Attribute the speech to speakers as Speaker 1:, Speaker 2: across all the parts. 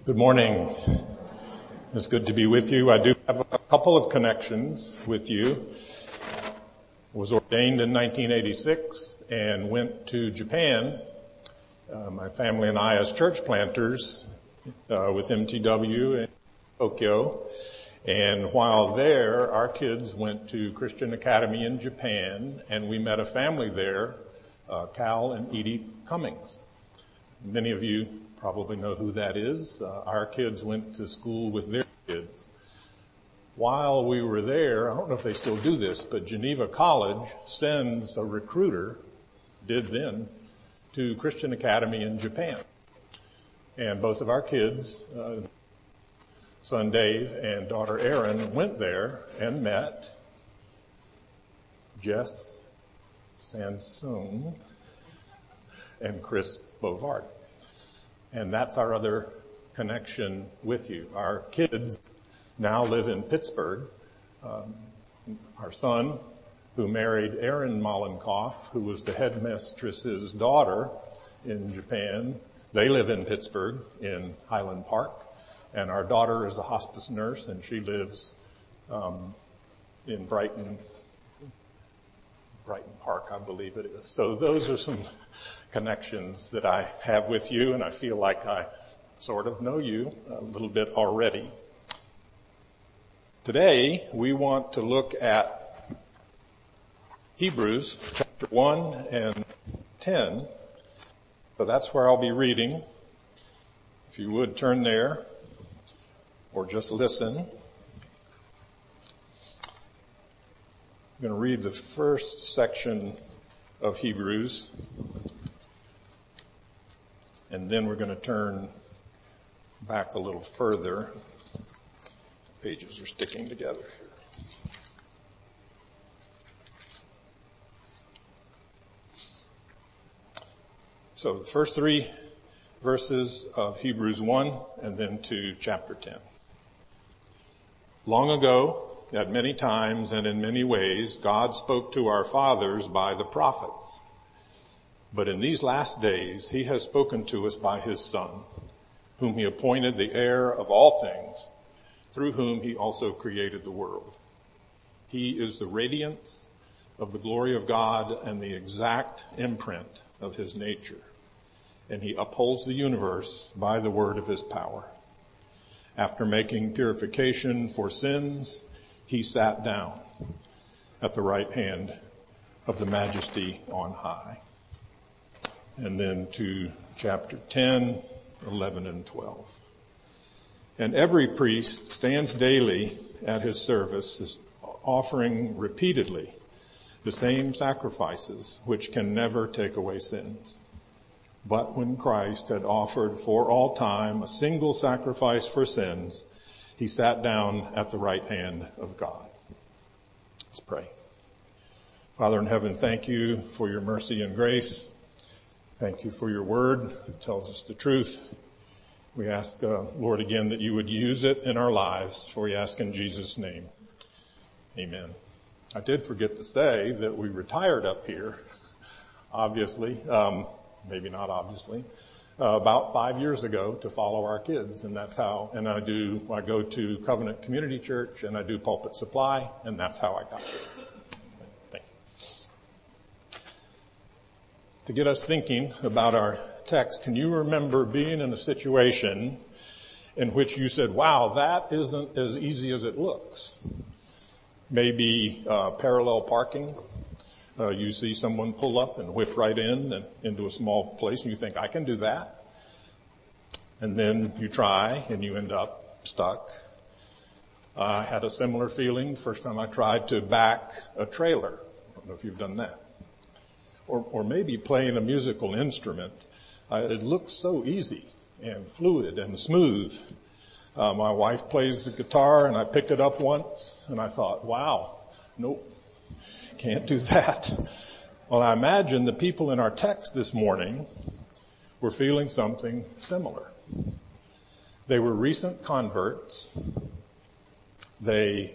Speaker 1: Good morning. It's good to be with you. I do have a couple of connections with you. Was ordained in 1986 and went to Japan. My family and I as church planters with MTW in Tokyo. And while there, our kids went to Christian Academy in Japan, and we met a family there, Cal and Edie Cummings. Many of you probably know who that is. Our kids went to school with their kids. While we were there, I don't know if they still do this, but Geneva College sends a recruiter, did then, to Christian Academy in Japan. And both of our kids, son Dave and daughter Erin, went there and met Jess Sansone and Chris Bovard. And that's our other connection with you. Our kids now live in Pittsburgh. Our son, who married Erin Mollenkoff, who was the headmistress's daughter in Japan, they live in Pittsburgh in Highland Park. And our daughter is a hospice nurse, and she lives in Brighton Park, I believe it is. So those are some connections that I have with you, and I feel like I sort of know you a little bit already. Today, we want to look at Hebrews chapter 1 and 10. So that's where I'll be reading. If you would turn there, or just listen. I'm going to read the first section of Hebrews, and then we're going to turn back a little further. Pages are sticking together here. So the first 3 verses of Hebrews 1 and then to chapter 10. Long ago, at many times and in many ways, God spoke to our fathers by the prophets. But in these last days, he has spoken to us by his Son, whom he appointed the heir of all things, through whom he also created the world. He is the radiance of the glory of God and the exact imprint of his nature. And he upholds the universe by the word of his power. After making purification for sins, he sat down at the right hand of the Majesty on high. And then to chapter 10, 11 and 12. And every priest stands daily at his service, offering repeatedly the same sacrifices which can never take away sins. But when Christ had offered for all time a single sacrifice for sins, he sat down at the right hand of God. Let's pray. Father in heaven, thank you for your mercy and grace. Thank you for your word. It tells us the truth. We ask, Lord, again, that you would use it in our lives, for we ask in Jesus' name. Amen. I did forget to say that we retired up here, obviously, maybe not obviously, about 5 years ago to follow our kids. And that's how, and I go to Covenant Community Church and I do Pulpit Supply, and that's how I got here. Thank you. To get us thinking about our text, can you remember being in a situation in which you said, wow, that isn't as easy as it looks? Maybe parallel parking. You see someone pull up and whip right in and into a small place, and you think, I can do that. And then you try, and you end up stuck. I had a similar feeling the first time I tried to back a trailer. I don't know if you've done that. Or maybe playing a musical instrument. It looks so easy and fluid and smooth. My wife plays the guitar, and I picked it up once, and I thought, wow, nope. Can't do that. Well, I imagine the people in our text this morning were feeling something similar. They were recent converts. They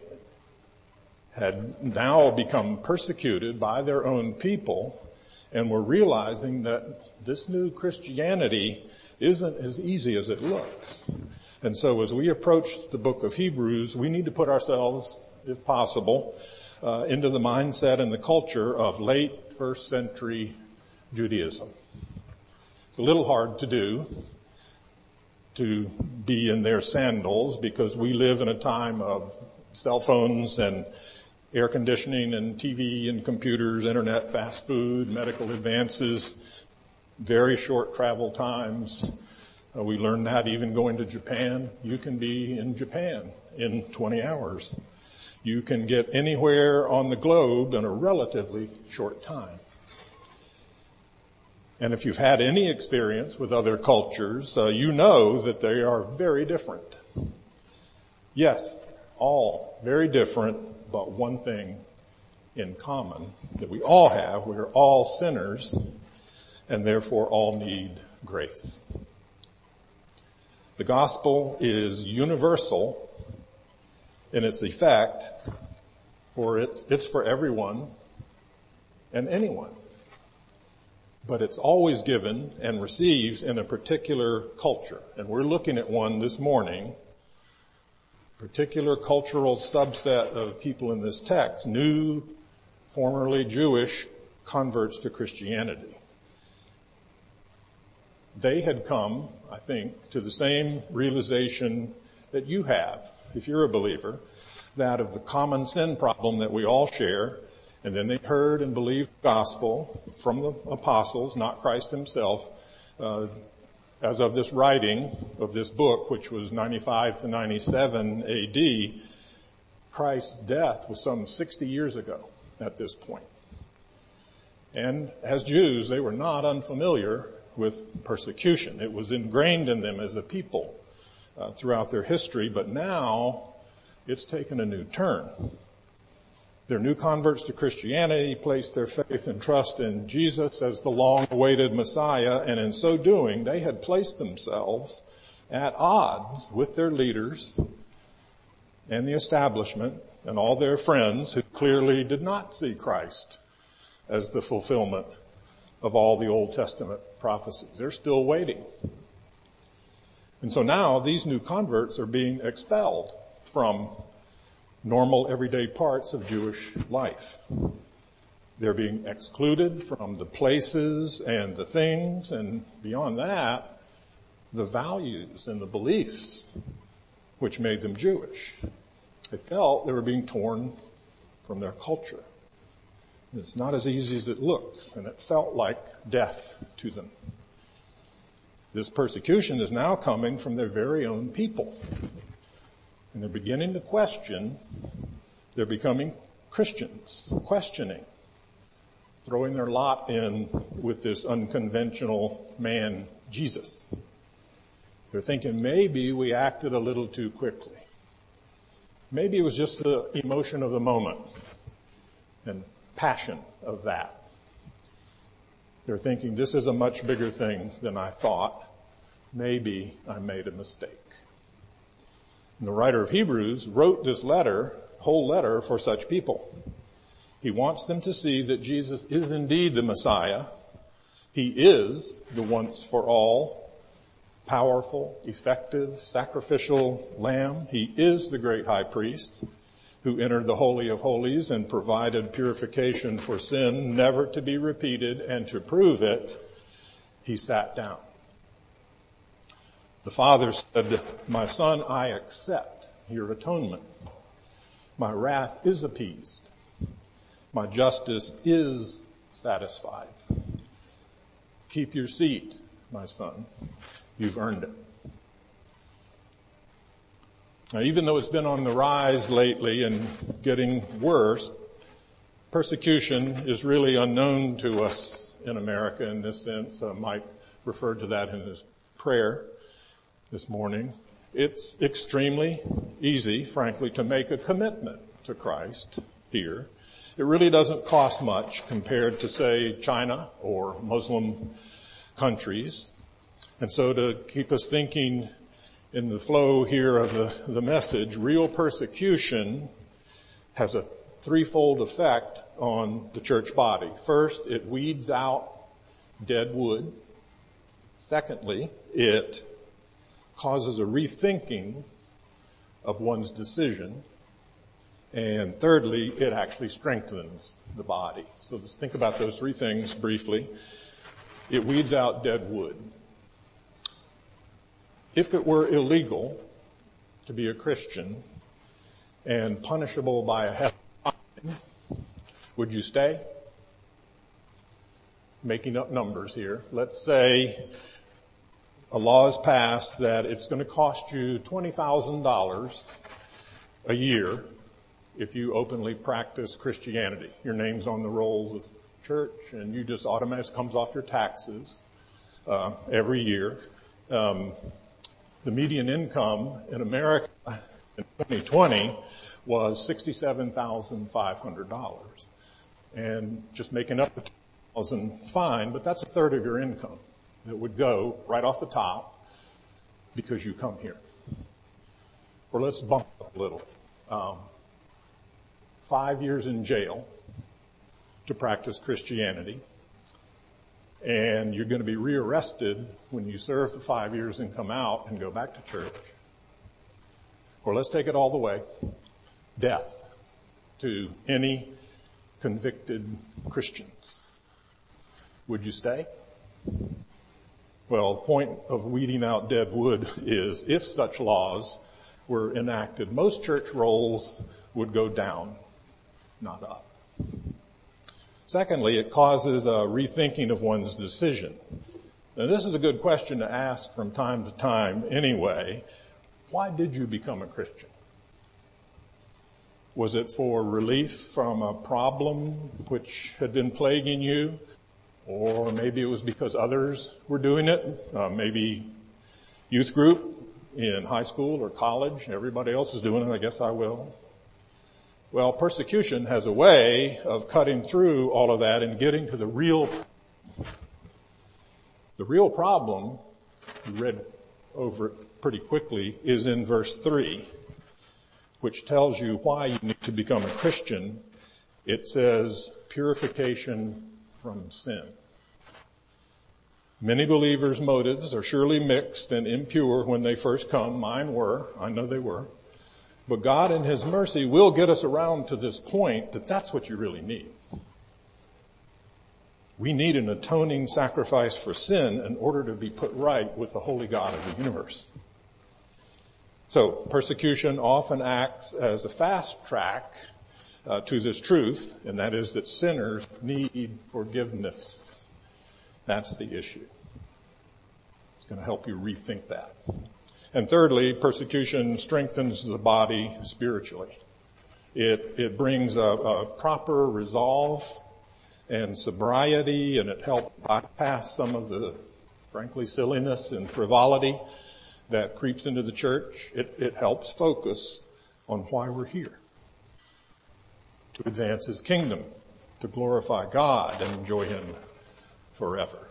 Speaker 1: had now become persecuted by their own people and were realizing that this new Christianity isn't as easy as it looks. And so as we approach the book of Hebrews, we need to put ourselves, if possible, into the mindset and the culture of late first century Judaism. It's a little hard to do, to be in their sandals, because we live in a time of cell phones and air conditioning and TV and computers, internet, fast food, medical advances, very short travel times. We learned that even going to Japan. You can be in Japan in 20 hours. You can get anywhere on the globe in a relatively short time. And if you've had any experience with other cultures, you know that they are very different. Yes, all very different, but one thing in common that we all have: we're all sinners and therefore all need grace. The gospel is universal in its effect, for it's for everyone and anyone. But it's always given and received in a particular culture. And we're looking at one this morning, particular cultural subset of people in this text, new, formerly Jewish converts to Christianity. They had come, I think, to the same realization that you have, if you're a believer, that of the common sin problem that we all share. And then they heard and believed the gospel from the apostles, not Christ himself. As of this writing of this book, which was 95 to 97 AD, Christ's death was some 60 years ago at this point. And as Jews, they were not unfamiliar with persecution. It was ingrained in them as a people throughout their history, but now it's taken a new turn. They're new converts to Christianity, placed their faith and trust in Jesus as the long-awaited Messiah, and in so doing, they had placed themselves at odds with their leaders and the establishment and all their friends who clearly did not see Christ as the fulfillment of all the Old Testament prophecies. They're still waiting. And so now these new converts are being expelled from normal everyday parts of Jewish life. They're being excluded from the places and the things, and beyond that, the values and the beliefs which made them Jewish. They felt they were being torn from their culture. And it's not as easy as it looks, and it felt like death to them. This persecution is now coming from their very own people. And they're beginning to question. They're becoming Christians, questioning, throwing their lot in with this unconventional man, Jesus. They're thinking maybe we acted a little too quickly. Maybe it was just the emotion of the moment and passion of that. They're thinking this is a much bigger thing than I thought. Maybe I made a mistake. And the writer of Hebrews wrote this whole letter for such people. He wants them to see that Jesus is indeed the Messiah. He is the once for all, powerful, effective, sacrificial Lamb. He is the great high priest who entered the Holy of Holies and provided purification for sin, never to be repeated, and to prove it, he sat down. The Father said, "My Son, I accept your atonement. My wrath is appeased. My justice is satisfied. Keep your seat, my Son. You've earned it." Now, even though it's been on the rise lately and getting worse, persecution is really unknown to us in America in this sense. Mike referred to that in his prayer this morning. It's extremely easy, frankly, to make a commitment to Christ here. It really doesn't cost much compared to, say, China or Muslim countries. And so to keep us thinking in the flow here of the message, real persecution has a threefold effect on the church body. First, it weeds out dead wood. Secondly, it causes a rethinking of one's decision. And thirdly, it actually strengthens the body. So let's think about those three things briefly. It weeds out dead wood. If it were illegal to be a Christian and punishable by a hefty fine, would you stay? Making up numbers here. Let's say a law is passed that it's going to cost you $20,000 a year if you openly practice Christianity. Your name's on the roll of church and you just automatically comes off your taxes every year. The median income in America in 2020 was $67,500. And just making up the $2,000 fine, but that's a third of your income that would go right off the top because you come here. Or let's bump up a little. 5 years in jail to practice Christianity, and you're going to be rearrested when you serve the 5 years and come out and go back to church. Or let's take it all the way. Death to any convicted Christians. Would you stay? Well, the point of weeding out dead wood is if such laws were enacted, most church rolls would go down, not up. Secondly, it causes a rethinking of one's decision. Now, this is a good question to ask from time to time anyway. Why did you become a Christian? Was it for relief from a problem which had been plaguing you? Or maybe it was because others were doing it. Maybe youth group in high school or college. Everybody else is doing it. I guess I will. Well, persecution has a way of cutting through all of that and getting to the real problem. The real problem, we read over it pretty quickly, is in verse 3, which tells you why you need to become a Christian. It says purification from sin. Many believers' motives are surely mixed and impure when they first come. Mine were. I know they were. But God in His mercy will get us around to this point that that's what you really need. We need an atoning sacrifice for sin in order to be put right with the holy God of the universe. So persecution often acts as a fast track to this truth, and that is that sinners need forgiveness. That's the issue. It's going to help you rethink that. And thirdly, persecution strengthens the body spiritually. It brings a proper resolve and sobriety, and it helps bypass some of the, frankly, silliness and frivolity that creeps into the church. It helps focus on why we're here. To advance His kingdom, to glorify God and enjoy Him forever.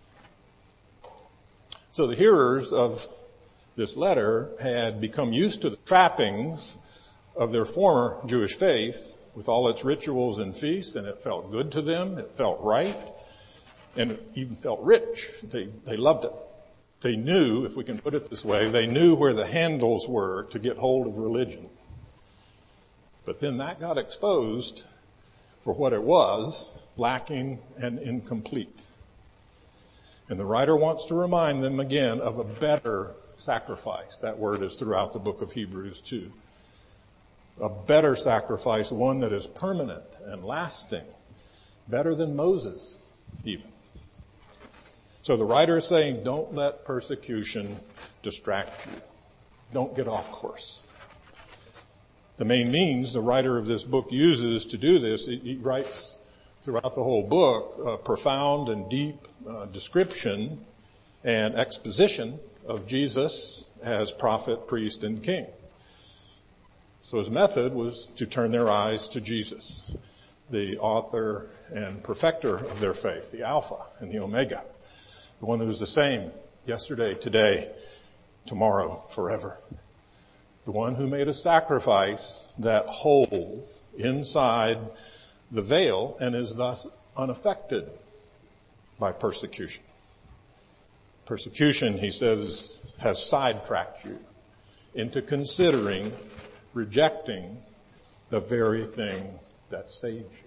Speaker 1: So the hearers of this letter had become used to the trappings of their former Jewish faith with all its rituals and feasts, and it felt good to them, it felt right, and it even felt rich. They loved it. They knew, if we can put it this way, they knew where the handles were to get hold of religion. But then that got exposed for what it was, lacking and incomplete. And the writer wants to remind them again of a better sacrifice. That word is throughout the book of Hebrews too. A better sacrifice, one that is permanent and lasting, better than Moses even. So the writer is saying, don't let persecution distract you. Don't get off course. The main means the writer of this book uses to do this, he writes throughout the whole book a profound and deep description and exposition of Jesus as prophet, priest, and king. So his method was to turn their eyes to Jesus, the author and perfecter of their faith, the Alpha and the Omega, the one who is the same yesterday, today, tomorrow, forever. The one who made a sacrifice that holds inside the veil and is thus unaffected by persecution. Persecution, he says, has sidetracked you into considering rejecting the very thing that saves you.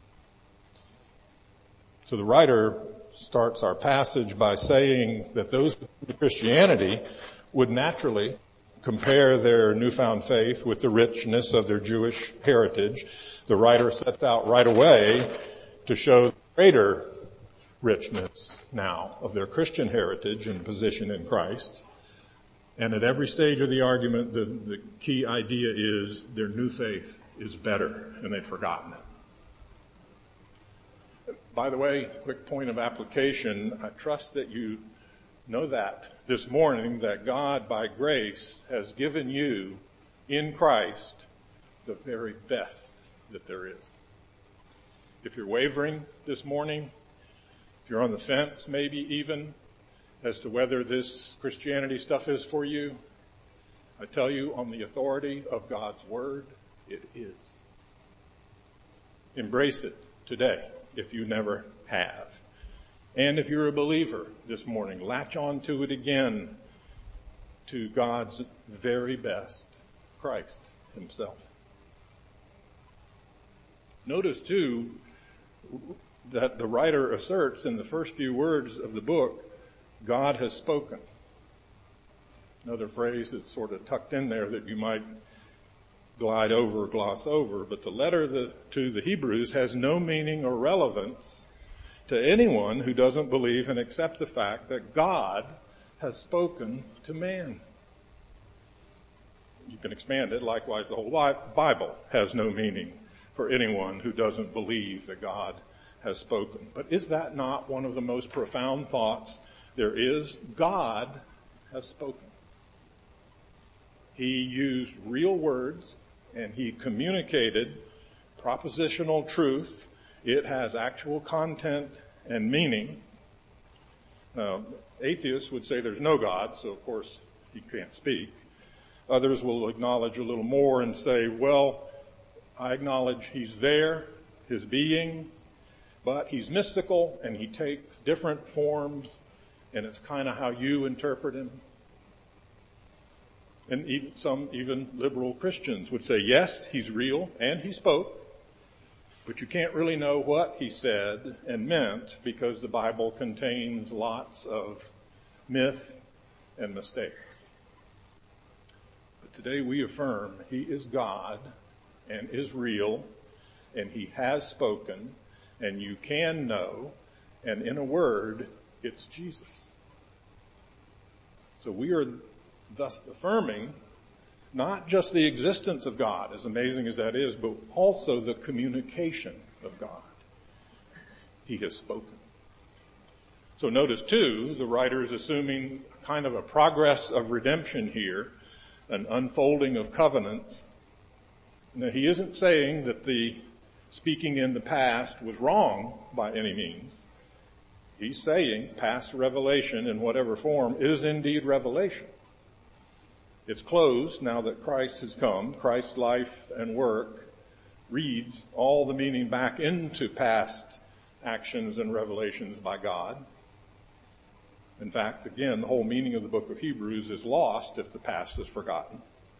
Speaker 1: So the writer starts our passage by saying that those in Christianity would naturally compare their newfound faith with the richness of their Jewish heritage. The writer sets out right away to show the greater richness now of their Christian heritage and position in Christ. And at every stage of the argument, the key idea is their new faith is better, and they've forgotten it. By the way, quick point of application, I trust that you know that this morning, that God, by grace, has given you in Christ the very best that there is. If you're wavering this morning, if you're on the fence maybe even as to whether this Christianity stuff is for you, I tell you on the authority of God's Word, it is. Embrace it today if you never have. And if you're a believer this morning, latch on to it again, to God's very best, Christ himself. Notice too that the writer asserts in the first few words of the book, God has spoken. Another phrase that's sort of tucked in there that you might glide over or gloss over, but the letter to the Hebrews has no meaning or relevance to anyone who doesn't believe and accept the fact that God has spoken to man. You can expand it. Likewise, the whole Bible has no meaning for anyone who doesn't believe that God has spoken. But is that not one of the most profound thoughts there is? God has spoken. He used real words and he communicated propositional truth. It has actual content and meaning. Atheists would say there's no God, so of course he can't speak. Others will acknowledge a little more and say, well, I acknowledge he's there, his being, but he's mystical and he takes different forms, and it's kind of how you interpret him. And even liberal Christians would say, yes, he's real and he spoke, but you can't really know what he said and meant because the Bible contains lots of myth and mistakes. But today we affirm he is God and is real, and he has spoken, and you can know, and in a word, it's Jesus. So we are thus affirming not just the existence of God, as amazing as that is, but also the communication of God. He has spoken. So notice too, the writer is assuming kind of a progress of redemption here, an unfolding of covenants. Now he isn't saying that the speaking in the past was wrong by any means. He's saying past revelation in whatever form is indeed revelation. It's closed now that Christ has come. Christ's life and work reads all the meaning back into past actions and revelations by God. In fact, again, the whole meaning of the book of Hebrews is lost if the past is forgotten.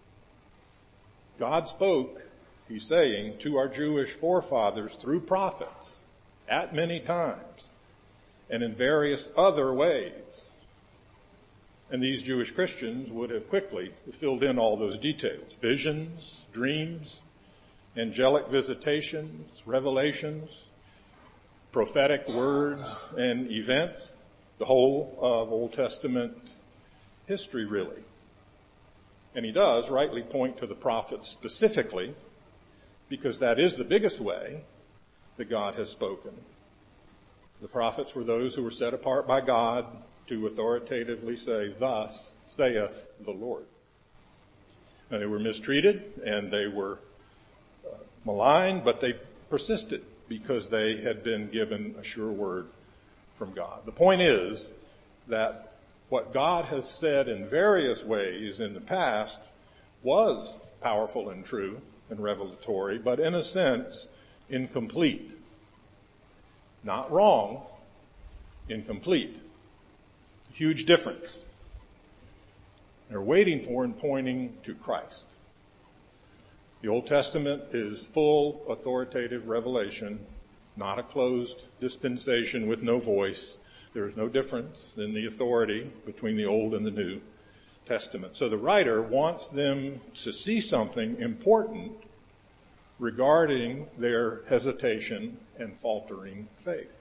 Speaker 1: God spoke, he's saying, to our Jewish forefathers through prophets at many times and in various other ways. And these Jewish Christians would have quickly filled in all those details. Visions, dreams, angelic visitations, revelations, prophetic words and events, the whole of Old Testament history really. And he does rightly point to the prophets specifically because that is the biggest way that God has spoken. The prophets were those who were set apart by God to authoritatively say, thus saith the Lord. And they were mistreated and they were maligned, but they persisted because they had been given a sure word from God. The point is that what God has said in various ways in the past was powerful and true and revelatory, but in a sense, incomplete. Not wrong, incomplete. Huge difference. They're waiting for and pointing to Christ. The Old Testament is full authoritative revelation, not a closed dispensation with no voice. There is no difference in the authority between the Old and the New Testament. So the writer wants them to see something important regarding their hesitation and faltering faith.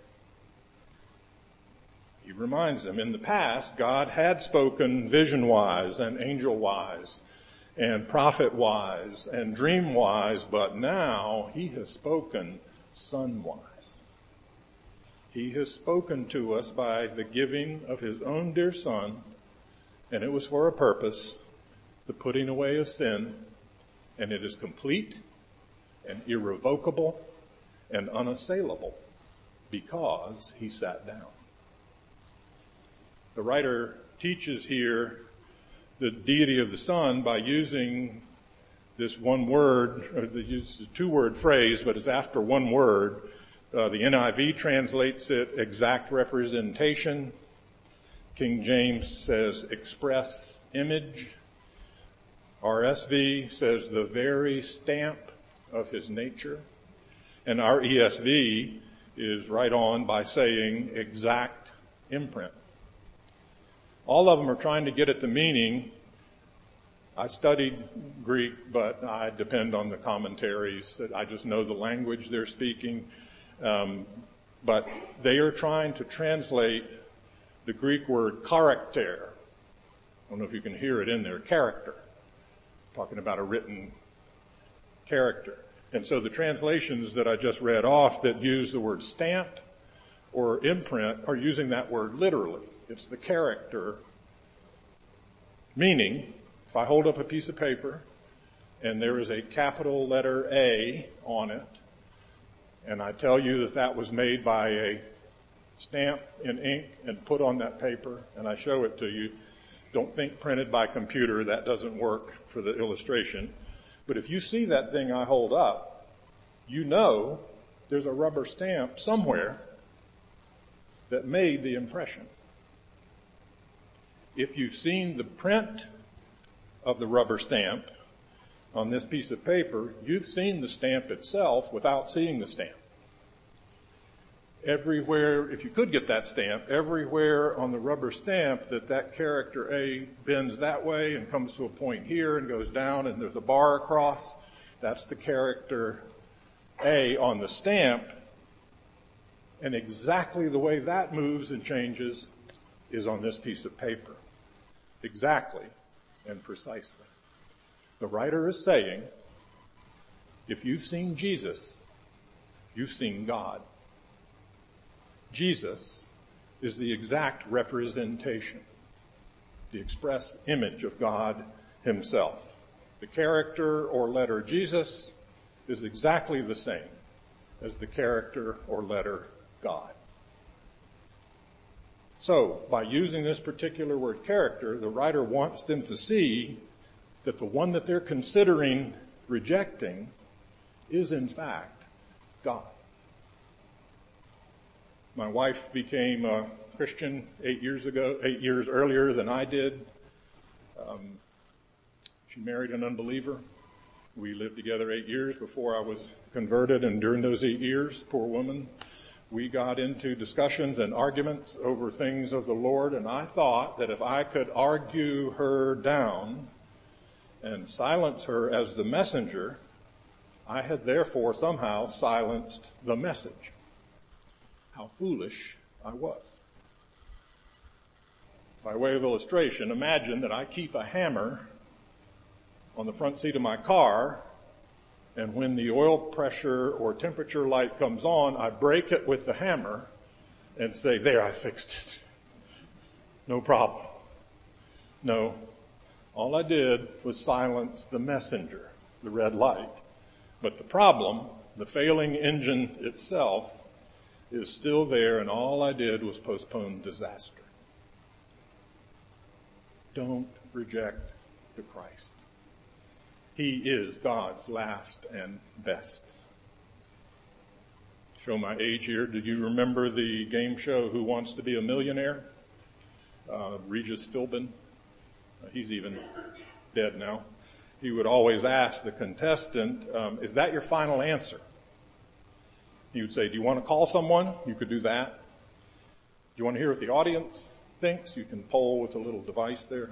Speaker 1: He reminds them, in the past, God had spoken vision-wise and angel-wise and prophet-wise and dream-wise, but now he has spoken son-wise. He has spoken to us by the giving of his own dear Son, and it was for a purpose, the putting away of sin, and it is complete and irrevocable and unassailable because he sat down. The writer teaches here the deity of the Son by using this one word, or uses a two-word phrase, but it's after one word. The NIV translates it exact representation. King James says express image. RSV says the very stamp of his nature. And our ESV is right on by saying exact imprint. All of them are trying to get at the meaning. I studied Greek, but I depend on the commentaries. That I just know the language they're speaking. But they are trying to translate the Greek word character. I don't know if you can hear it in there, character. Talking about a written character. And so the translations that I just read off that use the word stamp or imprint are using that word literally. It's the character. Meaning, if I hold up a piece of paper and there is a capital letter A on it, and I tell you that that was made by a stamp in ink and put on that paper, and I show it to you, don't think printed by computer. That doesn't work for the illustration. But if you see that thing I hold up, you know there's a rubber stamp somewhere that made the impression. If you've seen the print of the rubber stamp on this piece of paper, you've seen the stamp itself without seeing the stamp. Everywhere, if you could get that stamp, everywhere on the rubber stamp that character A bends that way and comes to a point here and goes down and there's a bar across, that's the character A on the stamp. And exactly the way that moves and changes is on this piece of paper. Exactly and precisely. The writer is saying, if you've seen Jesus, you've seen God. Jesus is the exact representation, the express image of God himself. The character or letter Jesus is exactly the same as the character or letter God. So, by using this particular word character, the writer wants them to see that the one that they're considering rejecting is in fact God. My wife became a Christian 8 years earlier than I did. She married an unbeliever. We lived together 8 years before I was converted, and during those 8 years, poor woman, we got into discussions and arguments over things of the Lord, and I thought that if I could argue her down and silence her as the messenger, I had therefore somehow silenced the message. How foolish I was. By way of illustration, imagine that I keep a hammer on the front seat of my car, and when the oil pressure or temperature light comes on, I break it with the hammer and say, there, I fixed it. No problem. No, all I did was silence the messenger, the red light. But the problem, the failing engine itself, is still there, and all I did was postpone disaster. Don't reject the Christ. He is God's last and best. Show my age here. Do you remember the game show Who Wants to Be a Millionaire? Regis Philbin. He's even dead now. He would always ask the contestant, is that your final answer? He would say, do you want to call someone? You could do that. Do you want to hear what the audience thinks? You can poll with a little device there.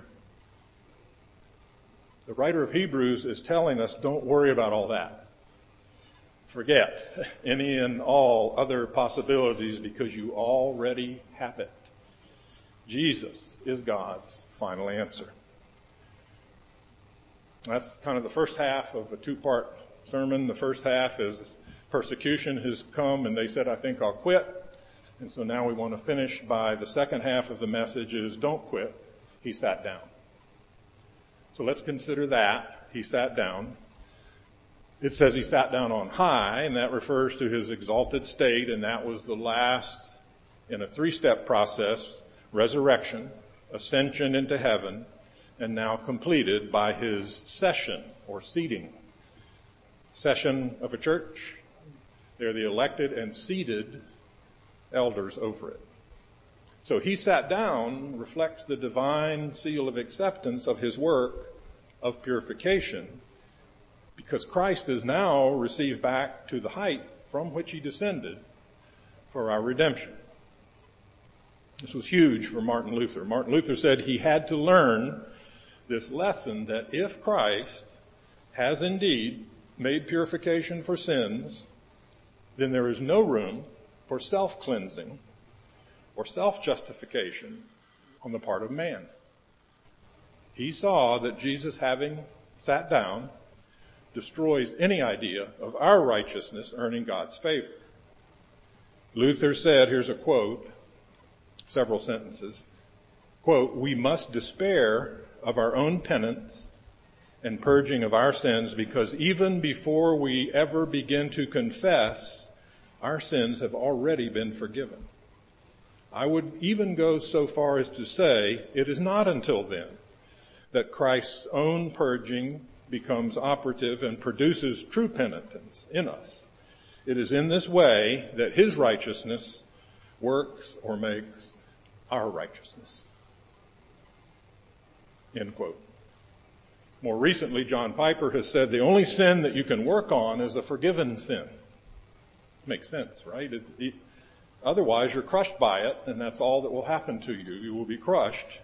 Speaker 1: The writer of Hebrews is telling us, don't worry about all that. Forget any and all other possibilities because you already have it. Jesus is God's final answer. That's kind of the first half of a two-part sermon. The first half is persecution has come and they said, I think I'll quit. And so now we want to finish by the second half of the message is don't quit. He sat down. So let's consider that. He sat down. It says he sat down on high, and that refers to his exalted state, and that was the last in a three-step process: resurrection, ascension into heaven, and now completed by his session or seating. Session of a church, they're the elected and seated elders over it. So he sat down reflects the divine seal of acceptance of his work of purification, because Christ is now received back to the height from which he descended for our redemption. This was huge for Martin Luther. Martin Luther said he had to learn this lesson that if Christ has indeed made purification for sins, then there is no room for self-cleansing or self-justification on the part of man. He saw that Jesus, having sat down, destroys any idea of our righteousness earning God's favor. Luther said, here's a quote, several sentences, quote, we must despair of our own penance and purging of our sins because even before we ever begin to confess, our sins have already been forgiven. I would even go so far as to say it is not until then that Christ's own purging becomes operative and produces true penitence in us. It is in this way that his righteousness works or makes our righteousness. End quote. More recently, John Piper has said the only sin that you can work on is a forgiven sin. Makes sense, right? Otherwise, you're crushed by it, and that's all that will happen to you. You will be crushed.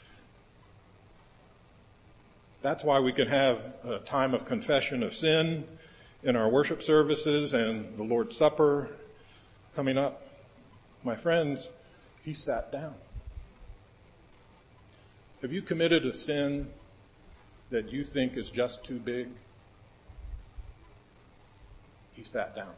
Speaker 1: That's why we can have a time of confession of sin in our worship services and the Lord's Supper coming up. My friends, he sat down. Have you committed a sin that you think is just too big? He sat down.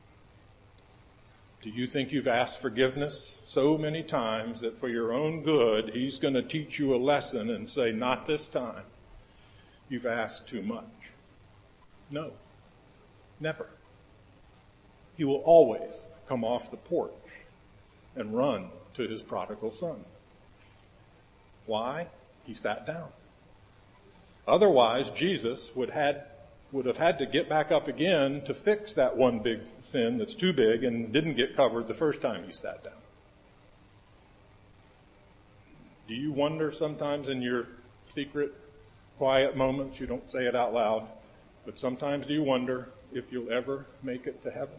Speaker 1: Do you think you've asked forgiveness so many times that for your own good, he's going to teach you a lesson and say, not this time. You've asked too much. No, never. He will always come off the porch and run to his prodigal son. Why? He sat down. Otherwise, Jesus would have had to get back up again to fix that one big sin that's too big and didn't get covered the first time he sat down. Do you wonder sometimes in your secret, quiet moments, you don't say it out loud, but sometimes do you wonder if you'll ever make it to heaven?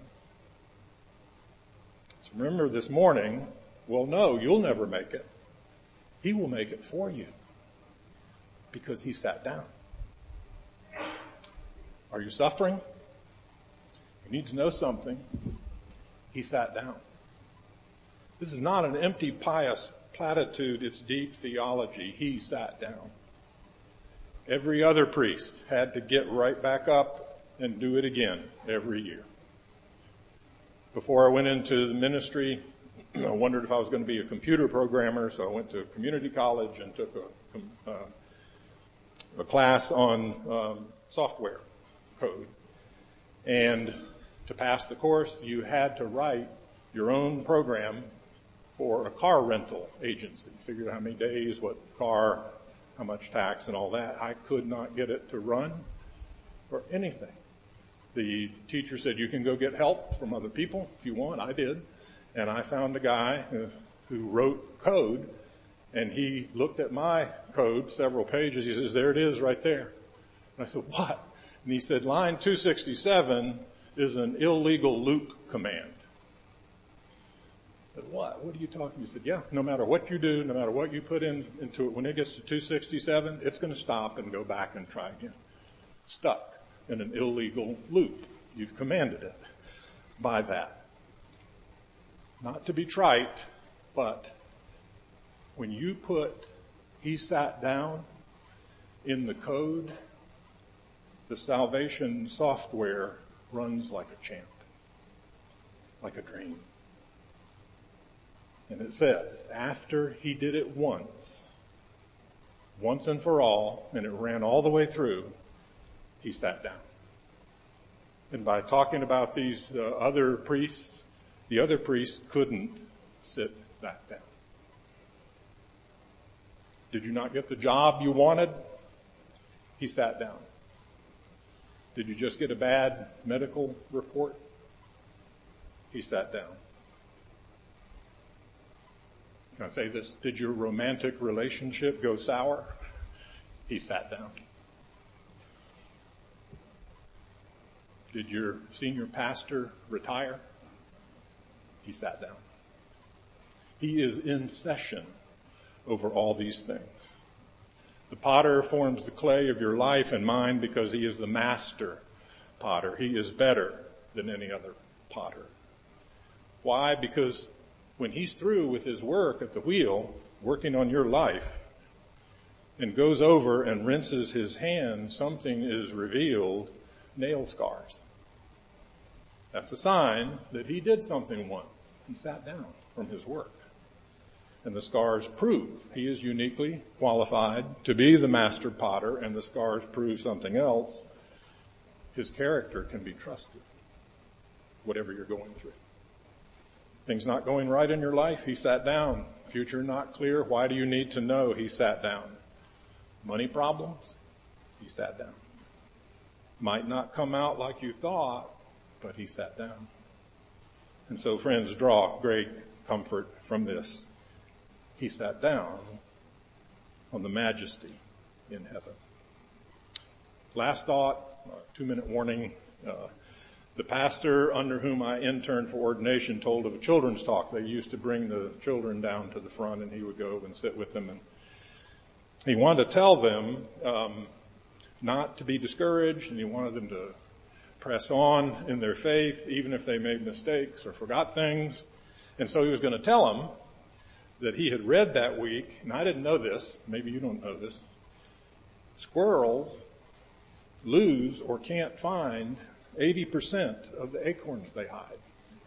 Speaker 1: So remember this morning, well, no, you'll never make it. He will make it for you because he sat down. Are you suffering? You need to know something. He sat down. This is not an empty, pious platitude. It's deep theology. He sat down. Every other priest had to get right back up and do it again every year. Before I went into the ministry, I wondered if I was going to be a computer programmer, so I went to community college and took a class on software code. And to pass the course, you had to write your own program for a car rental agency. Figured out how many days, what car, how much tax and all that. I could not get it to run or anything. The teacher said, you can go get help from other people if you want. I did. And I found a guy who wrote code, And he looked at my code, several pages. He says, there it is right there. And I said, what? And he said, line 267 is an illegal loop command. I said, what? What are you talking? He said, yeah, no matter what you do, no matter what you put into it, when it gets to 267, it's going to stop and go back and try again. Stuck in an illegal loop. You've commanded it by that. Not to be trite, but when you put he sat down in the code, the salvation software runs like a champ, like a dream. And it says, after he did it once and for all, and it ran all the way through, he sat down. And by talking about these other priests, the other priests couldn't sit back down. Did you not get the job you wanted? He sat down. Did you just get a bad medical report? He sat down. Can I say this? Did your romantic relationship go sour? He sat down. Did your senior pastor retire? He sat down. He is in session over all these things. The potter forms the clay of your life and mine because he is the master potter. He is better than any other potter. Why? Because when he's through with his work at the wheel, working on your life, and goes over and rinses his hand, something is revealed, nail scars. That's a sign that he did something once. He sat down from his work. And the scars prove he is uniquely qualified to be the master potter, and the scars prove something else. His character can be trusted, whatever you're going through. Things not going right in your life, he sat down. Future not clear, why do you need to know? He sat down. Money problems, he sat down. Might not come out like you thought, but he sat down. And so, friends, draw great comfort from this. He sat down on the majesty in heaven. Last thought, 2-minute warning. The pastor under whom I interned for ordination told of a children's talk. They used to bring the children down to the front and he would go and sit with them. And he wanted to tell them not to be discouraged, and he wanted them to press on in their faith even if they made mistakes or forgot things. And so he was going to tell them that he had read that week, and I didn't know this, maybe you don't know this, squirrels lose or can't find 80% of the acorns they hide.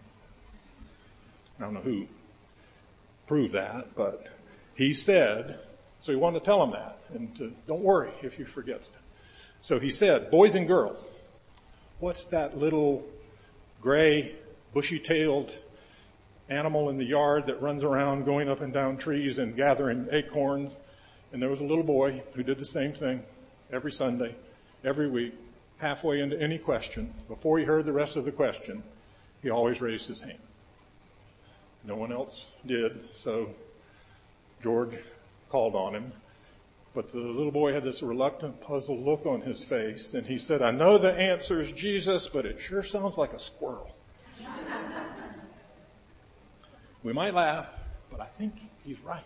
Speaker 1: I don't know who proved that, but he said, so he wanted to tell them that, and don't worry if you forget stuff. So he said, boys and girls, what's that little gray, bushy-tailed animal in the yard that runs around going up and down trees and gathering acorns? And there was a little boy who did the same thing every Sunday, every week, halfway into any question. Before he heard the rest of the question, he always raised his hand. No one else did, so George called on him. But the little boy had this reluctant, puzzled look on his face, and he said, I know the answer is Jesus, but it sure sounds like a squirrel. We might laugh, but I think he's right.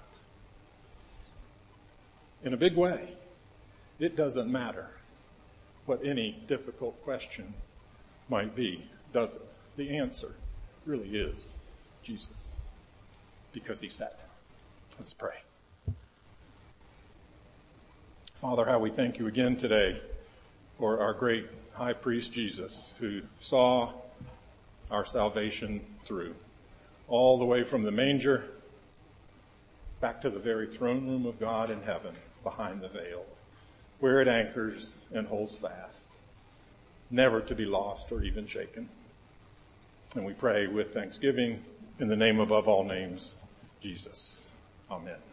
Speaker 1: In a big way, it doesn't matter what any difficult question might be, does it? The answer really is Jesus, because he sat down. Let's pray. Father, how we thank you again today for our great high priest Jesus, who saw our salvation through, all the way from the manger back to the very throne room of God in heaven behind the veil, where it anchors and holds fast, never to be lost or even shaken. And we pray with thanksgiving in the name above all names, Jesus. Amen.